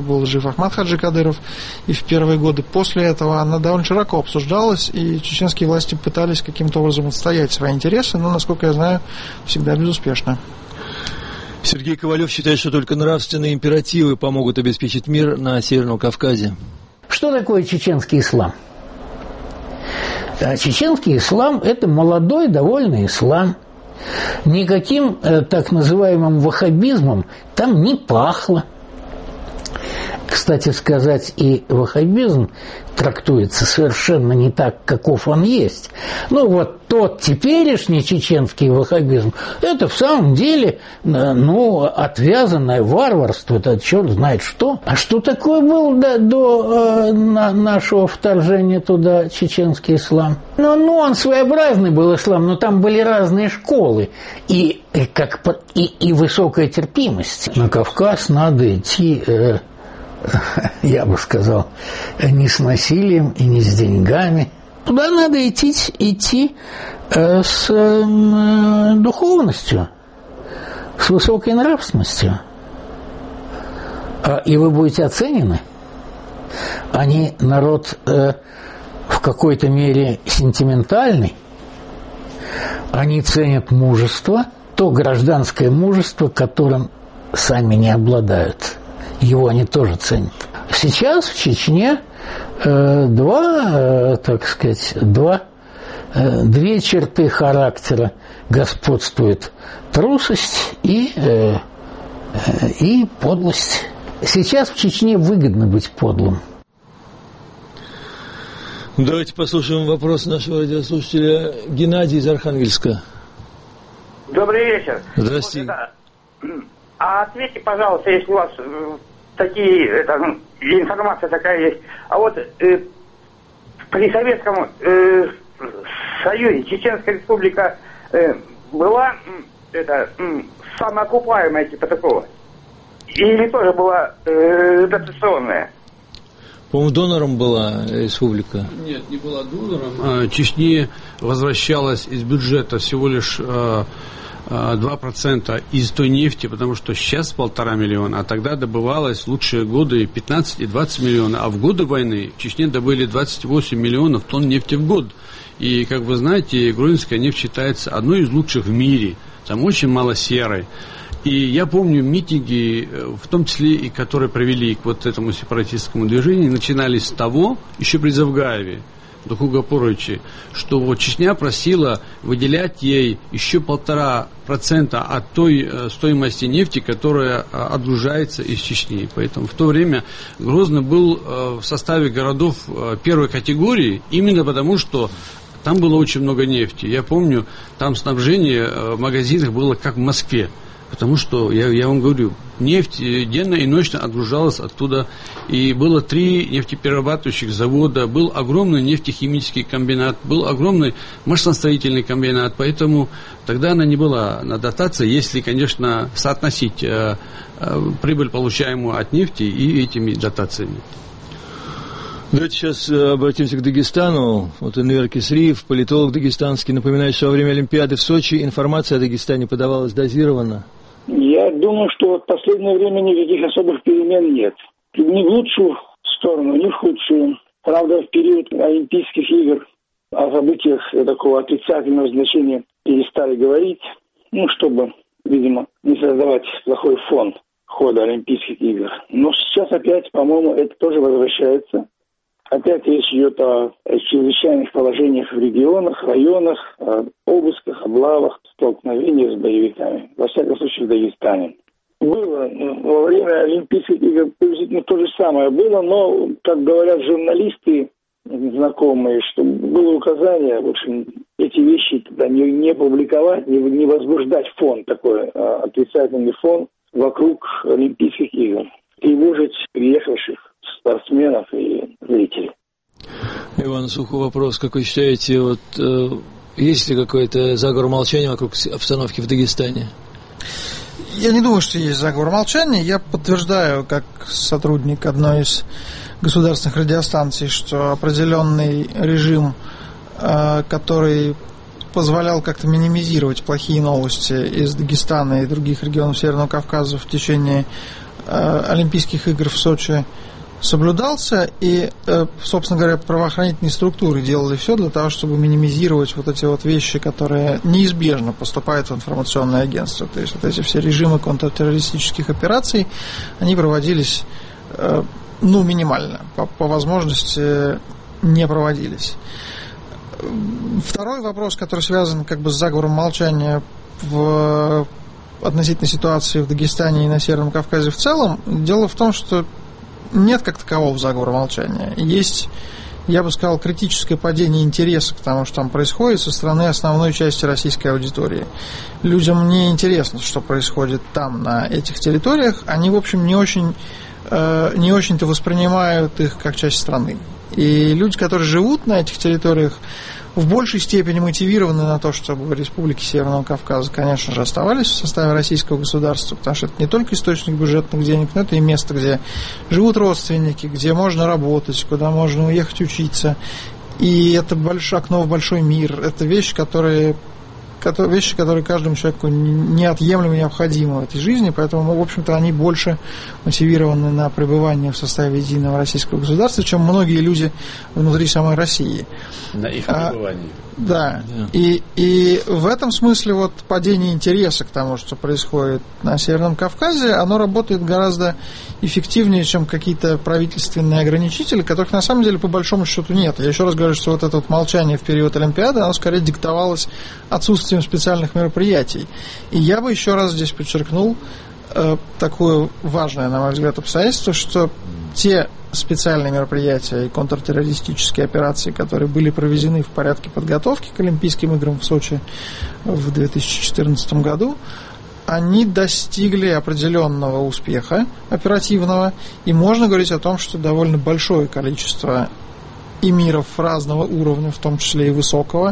Ахмад Хаджи Кадыров, и в первые годы после этого она довольно широко обсуждалась, и чеченские власти пытались каким-то образом отстоять свои интересы, но, насколько я знаю, всегда безуспешно. Сергей Ковалев считает, что только нравственные императивы помогут обеспечить мир на Северном Кавказе. Что такое чеченский ислам? Чеченский ислам – это молодой, довольно ислам. Никаким так называемым ваххабизмом там не пахло. Кстати сказать, и ваххабизм трактуется совершенно не так, каков он есть. Ну, вот тот теперешний чеченский ваххабизм, это в самом деле, отвязанное варварство, это черт знает что. А что такое был до нашего вторжения туда чеченский ислам? Он своеобразный был ислам, но там были разные школы и высокая терпимость. На Кавказ надо идти... я бы сказал, не с насилием и не с деньгами. Туда надо идти с духовностью, с высокой нравственностью. И вы будете оценены. Они народ в какой-то мере сентиментальный. Они ценят мужество, то гражданское мужество, которым сами не обладают. Его они тоже ценят. Сейчас в Чечне две черты характера господствуют: трусость и подлость. Сейчас в Чечне выгодно быть подлым. Давайте послушаем вопрос нашего радиослушателя Геннадия из Архангельска. Добрый вечер. Здравствуйте. А ответьте, пожалуйста, если у вас информация такая есть. А вот при Советском Союзе Чеченская Республика была самоокупаемая типа такого? Или тоже была дотационная? По-моему, донором была республика. Нет, не была донором. Чечне возвращалась из бюджета всего лишь 2% из той нефти, потому что сейчас 1,5 миллиона, а тогда добывалось в лучшие годы 15 и 20 миллионов, а в годы войны в Чечне добыли 28 миллионов тонн нефти в год. И, как вы знаете, грузинская нефть считается одной из лучших в мире, там очень мало серой. И я помню митинги, в том числе и которые провели к вот этому сепаратистскому движению, начинались с того, еще при Завгаеве, Духу Гапуровиче, что вот Чечня просила выделять ей еще 1,5% от той стоимости нефти, которая отгружается из Чечни. Поэтому в то время Грозный был в составе городов первой категории, именно потому что там было очень много нефти. Я помню, там снабжение в магазинах было как в Москве. Потому что, я вам говорю, нефть денно и ночно отгружалась оттуда. И было 3 нефтеперерабатывающих завода, был огромный нефтехимический комбинат, был огромный машиностроительный комбинат. Поэтому тогда она не была на дотации, если, конечно, соотносить прибыль, получаемую от нефти, и этими дотациями. Давайте сейчас обратимся к Дагестану. Вот Энвер Кесриев, политолог дагестанский, напоминает, что во время Олимпиады в Сочи информация о Дагестане подавалась дозированно. Я думаю, что в последнее время никаких особых перемен нет. Ни в лучшую сторону, ни в худшую. Правда, в период Олимпийских игр о событиях такого отрицательного значения перестали говорить, чтобы, видимо, не создавать плохой фон хода Олимпийских игр. Но сейчас опять, по-моему, это тоже возвращается. Опять речь идет о чрезвычайных положениях в регионах, районах, обысках, облавах, столкновениях с боевиками. Во всяком случае, в Дагестане. Было во время Олимпийских игр приблизительно то же самое было, но, как говорят журналисты знакомые, что было указание, в общем, эти вещи тогда не публиковать, не возбуждать фон такой, отрицательный фон вокруг Олимпийских игр. Тревожить приехавших спортсменов и зрителей. Иван Сухов, вопрос. Как вы считаете, есть ли какой-то заговор молчания вокруг обстановки в Дагестане? Я не думаю, что есть заговор молчания. Я подтверждаю, как сотрудник одной из государственных радиостанций, что определенный режим, который позволял как-то минимизировать плохие новости из Дагестана и других регионов Северного Кавказа в течение Олимпийских игр в Сочи, соблюдался, и, собственно говоря, правоохранительные структуры делали все для того, чтобы минимизировать вот эти вот вещи, которые неизбежно поступают в информационное агентство. То есть вот эти все режимы контртеррористических операций, они проводились, минимально, по возможности не проводились. Второй вопрос, который связан как бы с заговором молчания относительно ситуации в Дагестане и на Северном Кавказе в целом, дело в том, что нет как такового заговора молчания. Есть, я бы сказал, критическое падение интереса к тому, что там происходит со стороны основной части российской аудитории. Людям не интересно, что происходит там, на этих территориях. Они, в общем, не очень-то воспринимают их как часть страны. И люди, которые живут на этих территориях, в большей степени мотивированы на то, чтобы республики Северного Кавказа, конечно же, оставались в составе российского государства, потому что это не только источник бюджетных денег, но это и место, где живут родственники, где можно работать, куда можно уехать учиться. И это окно в большой мир. Это вещи, которые каждому человеку неотъемлемо необходимы в этой жизни, поэтому, в общем-то, они больше мотивированы на пребывание в составе единого российского государства, чем многие люди внутри самой России. На их пребывании. Да. И в этом смысле вот падение интереса к тому, что происходит на Северном Кавказе, оно работает гораздо эффективнее, чем какие-то правительственные ограничители, которых на самом деле по большому счету нет. Я еще раз говорю, что вот это вот молчание в период Олимпиады, оно скорее диктовалось отсутствием специальных мероприятий. И я бы еще раз здесь подчеркнул такое важное, на мой взгляд, обстоятельство, что те специальные мероприятия и контртеррористические операции, которые были проведены в порядке подготовки к Олимпийским играм в Сочи в 2014 году, они достигли определенного успеха оперативного, и можно говорить о том, что довольно большое количество эмиров разного уровня, в том числе и высокого,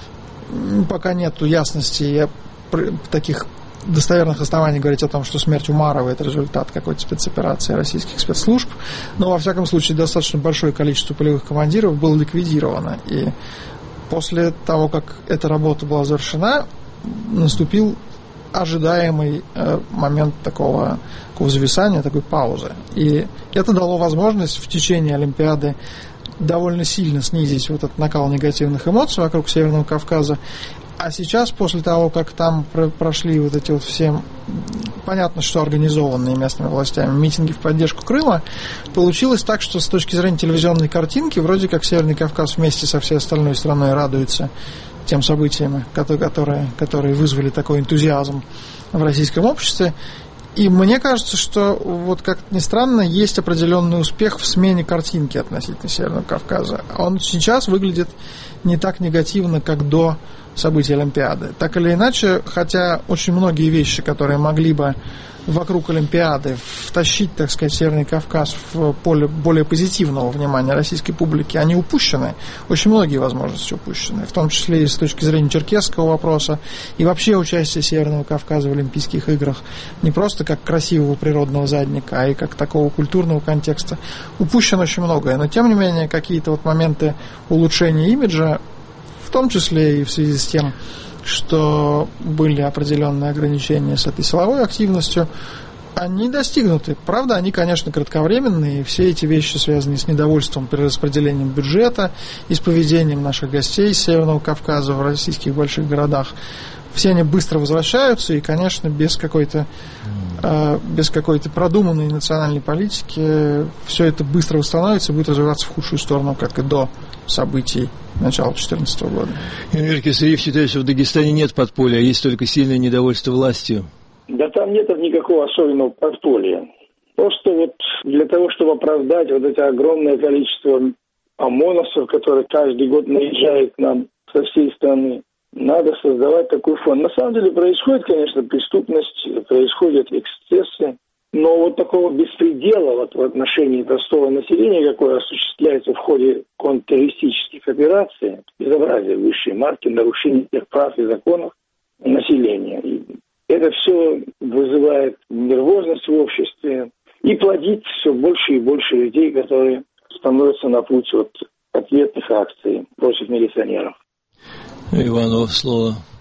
пока нет ясности таких достоверных оснований говорить о том, что смерть Умарова – это результат какой-то спецоперации российских спецслужб, но, во всяком случае, достаточно большое количество полевых командиров было ликвидировано. И после того, как эта работа была завершена, наступил ожидаемый момент такого зависания, такой паузы. И это дало возможность в течение Олимпиады довольно сильно снизить вот этот накал негативных эмоций вокруг Северного Кавказа. А сейчас, после того, как там прошли вот эти вот все, понятно, что организованные местными властями митинги в поддержку Крыма, получилось так, что с точки зрения телевизионной картинки, вроде как Северный Кавказ вместе со всей остальной страной радуется тем событиям, которые вызвали такой энтузиазм в российском обществе. И мне кажется, что, вот как ни странно, есть определенный успех в смене картинки относительно Северного Кавказа. Он сейчас выглядит не так негативно, как до событий Олимпиады. Так или иначе, хотя очень многие вещи, которые могли бы вокруг Олимпиады втащить, так сказать, Северный Кавказ в поле более позитивного внимания российской публики, они упущены. Очень многие возможности упущены, в том числе и с точки зрения черкесского вопроса и вообще участия Северного Кавказа в Олимпийских играх не просто как красивого природного задника, а и как такого культурного контекста. Упущено очень многое, но тем не менее какие-то вот моменты улучшения имиджа, в том числе и в связи с тем, что были определенные ограничения с этой силовой активностью, они достигнуты. Правда, они, конечно, кратковременные, и все эти вещи, связанные с недовольством перераспределением бюджета и с поведением наших гостей с Северного Кавказа в российских больших городах, все они быстро возвращаются, и, конечно, без какой-то продуманной национальной политики все это быстро восстановится и будет развиваться в худшую сторону, как и до событий начала 2014 года. Эмир Кесариев считает, что в Дагестане нет подполья, а есть только сильное недовольство властью. Да там нет никакого особенного подполья. Просто вот для того, чтобы оправдать вот это огромное количество ОМОНовцев, которые каждый год наезжают к нам со всей страны, надо создавать такой фонд. На самом деле происходит, конечно, преступность, происходят эксцессы, но вот такого беспредела вот в отношении простого населения, какое осуществляется в ходе контртеррористических операций, безобразие высшей марки, нарушение тех прав и законов населения. И это все вызывает нервозность в обществе и плодит все больше и больше людей, которые становятся на путь вот ответных акций против милиционеров. Иванов, слово.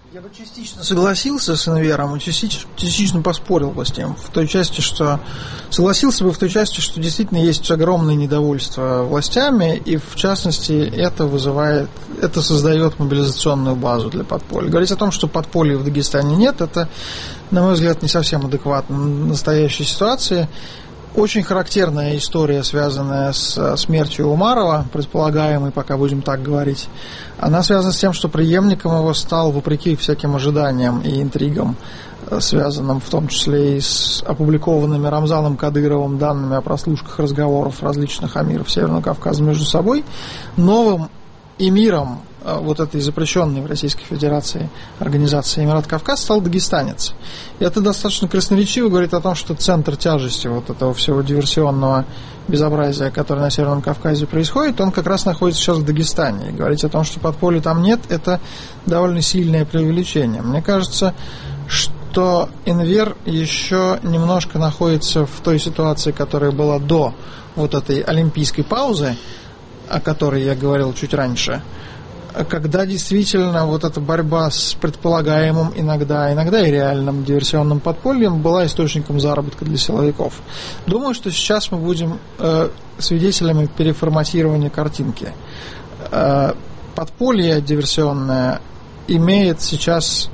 Я бы частично согласился с Энвером и частично поспорил бы с тем. В той части, что согласился бы в той части, что действительно есть огромное недовольство властями, и в частности это создает мобилизационную базу для подполья. Говорить о том, что подполья в Дагестане нет, это, на мой взгляд, не совсем адекватно настоящей ситуации. Очень характерная история, связанная с смертью Умарова, предполагаемой, пока будем так говорить, она связана с тем, что преемником его стал, вопреки всяким ожиданиям и интригам, связанным в том числе и с опубликованными Рамзаном Кадыровым данными о прослушках разговоров различных амиров Северного Кавказа между собой, новым эмиром вот этой запрещенной в Российской Федерации организации Эмират Кавказ стал дагестанец. И это достаточно красноречиво говорит о том, что центр тяжести вот этого всего диверсионного безобразия, которое на Северном Кавказе происходит, он как раз находится сейчас в Дагестане. И говорить о том, что подполья там нет, это довольно сильное преувеличение. Мне кажется, что Энвер еще немножко находится в той ситуации, которая была до вот этой олимпийской паузы, о которой я говорил чуть раньше, когда действительно вот эта борьба с предполагаемым иногда и реальным диверсионным подпольем была источником заработка для силовиков. Думаю, что сейчас мы будем свидетелями переформатирования картинки. Подполье диверсионное имеет сейчас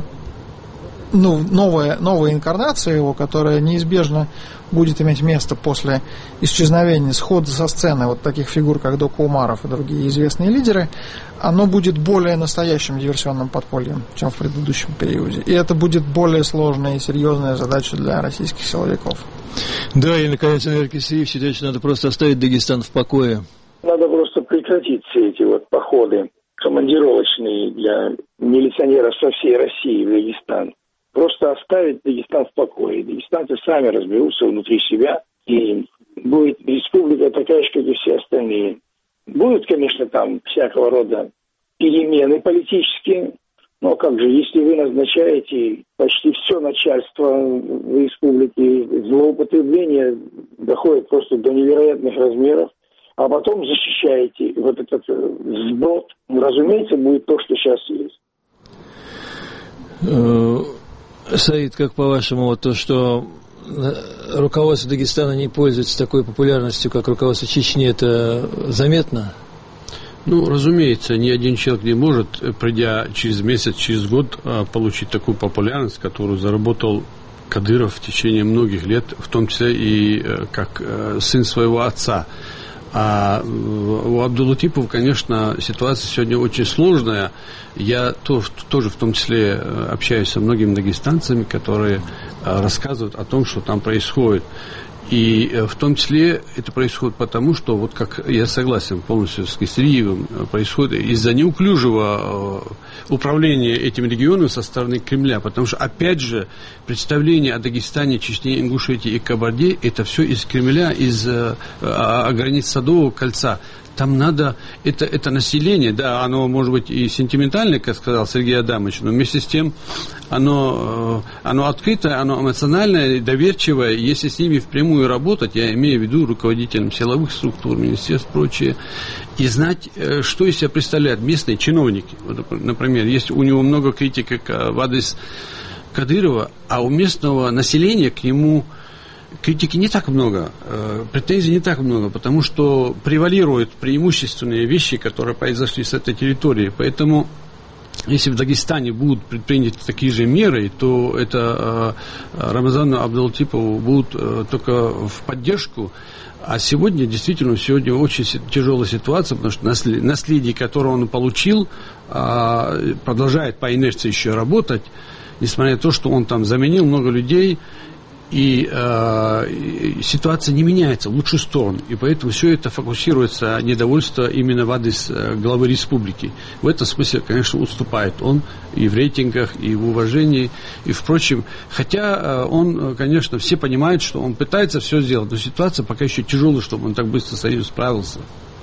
новая инкарнация его, которая неизбежно будет иметь место после исчезновения, схода со сцены вот таких фигур, как Дока Умаров и другие известные лидеры, оно будет более настоящим диверсионным подпольем, чем в предыдущем периоде. И это будет более сложная и серьезная задача для российских силовиков. Да, и, наконец, Энвер Кесриев считает, что надо просто оставить Дагестан в покое. Надо просто прекратить все эти вот походы командировочные для милиционеров со всей России в Дагестан. Просто оставить Дагестан в покое. Дагестанцы сами разберутся внутри себя, и будет республика такая же, как и все остальные. Будут, конечно, там всякого рода перемены политические, но как же, если вы назначаете почти все начальство в республике, злоупотребление доходит просто до невероятных размеров, а потом защищаете вот этот сброд, разумеется, будет то, что сейчас есть. Саид, как по-вашему, вот то, что руководство Дагестана не пользуется такой популярностью, как руководство Чечни, это заметно? Ну, разумеется, ни один человек не может, придя через месяц, через год, получить такую популярность, которую заработал Кадыров в течение многих лет, в том числе и как сын своего отца. А у Абдул-Латипова, конечно, ситуация сегодня очень сложная. Я тоже в том числе общаюсь со многими дагестанцами, которые рассказывают о том, что там происходит. И в том числе это происходит потому, что, вот как я согласен полностью с Кесриевым, происходит из-за неуклюжего управления этим регионом со стороны Кремля. Потому что, опять же, представление о Дагестане, Чечне, Ингушетии и Кабарде, это все из Кремля, из границ Садового кольца. Там надо, это население, да, оно может быть и сентиментальное, как сказал Сергей Адамович, но вместе с тем оно открытое, оно эмоциональное, доверчивое. Если с ними впрямую работать, я имею в виду руководителям силовых структур, министерств и прочее, и знать, что из себя представляют местные чиновники. Вот, например, есть у него много критики в адрес Кадырова, а у местного населения к нему критики не так много, претензий не так много, потому что превалируют преимущественные вещи, которые произошли с этой территории. Поэтому, если в Дагестане будут предприняты такие же меры, то это Рамзану Абдул-Латипову будут только в поддержку. А сегодня очень тяжелая ситуация, потому что наследие, которое он получил, продолжает по инерции еще работать, несмотря на то, что он там заменил много людей. И ситуация не меняется в лучшую сторону. И поэтому все это фокусируется, недовольство именно в адрес главы республики. В этом смысле, конечно, уступает он и в рейтингах, и в уважении, и впрочем. Хотя он, конечно, все понимают, что он пытается все сделать, но ситуация пока еще тяжелая, чтобы он так быстро с этим справился.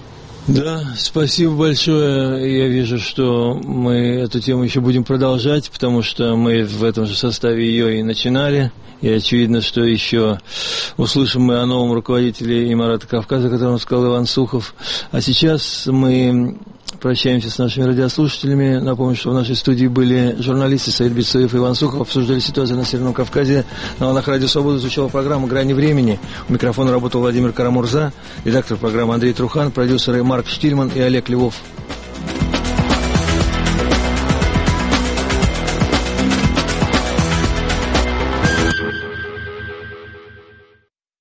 Да, спасибо большое. Я вижу, что мы эту тему еще будем продолжать, потому что мы в этом же составе ее и начинали. И очевидно, что еще услышим мы о новом руководителе Эмирата Кавказа, о котором сказал Иван Сухов. А сейчас мы прощаемся с нашими радиослушателями. Напомню, что в нашей студии были журналисты Саид Бицоев и Иван Сухов. Обсуждали ситуацию на Северном Кавказе. На волнах Радио Свобода звучала программа «Грани времени». У микрофона работал Владимир Карамурза, редактор программы Андрей Трухан, продюсеры Марк Штильман и Олег Львов.